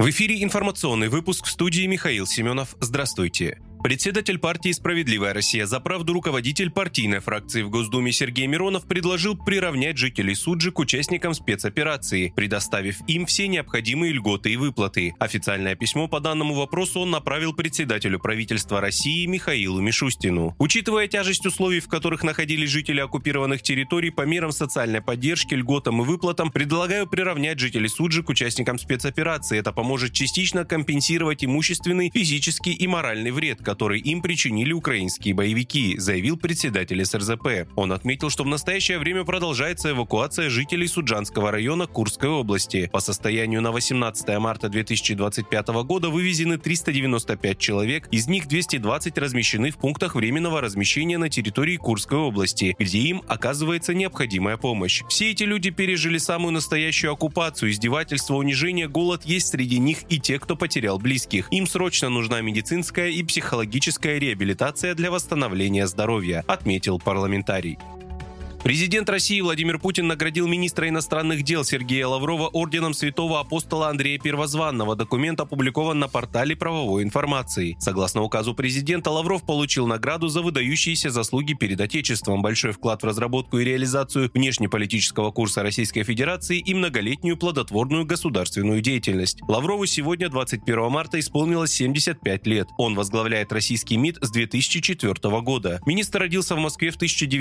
В эфире информационный выпуск, в студии Михаил Семенов. Здравствуйте. Председатель партии «Справедливая Россия за правду», руководитель партийной фракции в Госдуме Сергей Миронов предложил приравнять жителей Суджи к участникам спецоперации, предоставив им все необходимые льготы и выплаты. Официальное письмо по данному вопросу он направил председателю правительства России Михаилу Мишустину. Учитывая тяжесть условий, в которых находились жители оккупированных территорий, по мерам социальной поддержки, льготам и выплатам, предлагаю приравнять жителей Суджи к участникам спецоперации. Это поможет частично компенсировать имущественный, физический и моральный вред, который им причинили украинские боевики, заявил председатель СРЗП. Он отметил, что в настоящее время продолжается эвакуация жителей Суджанского района Курской области. По состоянию на 18 марта 2025 года вывезены 395 человек, из них 220 размещены в пунктах временного размещения на территории Курской области, где им оказывается необходимая помощь. Все эти люди пережили самую настоящую оккупацию, издевательство, унижение, голод. Есть среди них и те, кто потерял близких. Им срочно нужна медицинская и психологическая реабилитация для восстановления здоровья, отметил парламентарий. Президент России Владимир Путин наградил министра иностранных дел Сергея Лаврова орденом Святого Апостола Андрея Первозванного. Документ опубликован на портале правовой информации. Согласно указу президента, Лавров получил награду за выдающиеся заслуги перед Отечеством, большой вклад в разработку и реализацию внешнеполитического курса Российской Федерации и многолетнюю плодотворную государственную деятельность. Лаврову сегодня, 21 марта, исполнилось 75 лет. Он возглавляет российский МИД с 2004 года. Министр родился в Москве в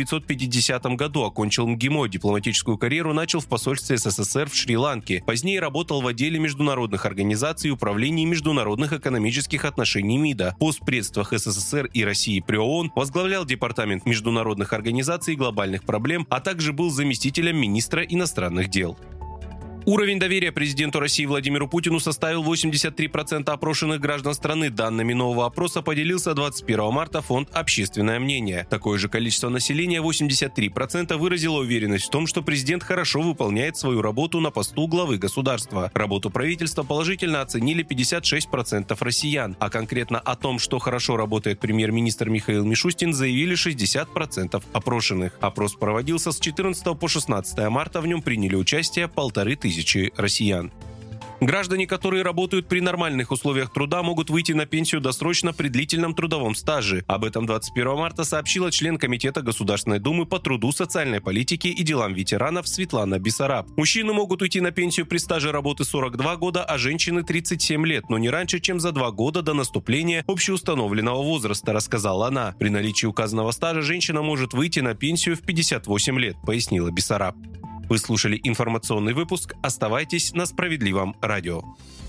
1950 году. Окончил МГИМО, дипломатическую карьеру начал в посольстве СССР в Шри-Ланке. Позднее работал в отделе международных организаций и управлении международных экономических отношений МИДа. В постпредствах СССР и России при ООН возглавлял департамент международных организаций и глобальных проблем, а также был заместителем министра иностранных дел. Уровень доверия президенту России Владимиру Путину составил 83% опрошенных граждан страны. Данными нового опроса поделился 21 марта фонд «Общественное мнение». Такое же количество населения, 83%, выразило уверенность в том, что президент хорошо выполняет свою работу на посту главы государства. Работу правительства положительно оценили 56% россиян, а конкретно о том, что хорошо работает премьер-министр Михаил Мишустин, заявили 60% опрошенных. Опрос проводился с 14 по 16 марта, в нем приняли участие 1500 россиян. Граждане, которые работают при нормальных условиях труда, могут выйти на пенсию досрочно при длительном трудовом стаже. Об этом 21 марта сообщила член Комитета Государственной Думы по труду, социальной политике и делам ветеранов Светлана Бессараб. Мужчины могут уйти на пенсию при стаже работы 42 года, а женщины 37 лет, но не раньше, чем за 2 года до наступления общеустановленного возраста, рассказала она. При наличии указанного стажа женщина может выйти на пенсию в 58 лет, пояснила Бессараб. Вы слушали информационный выпуск. Оставайтесь на Справедливом радио.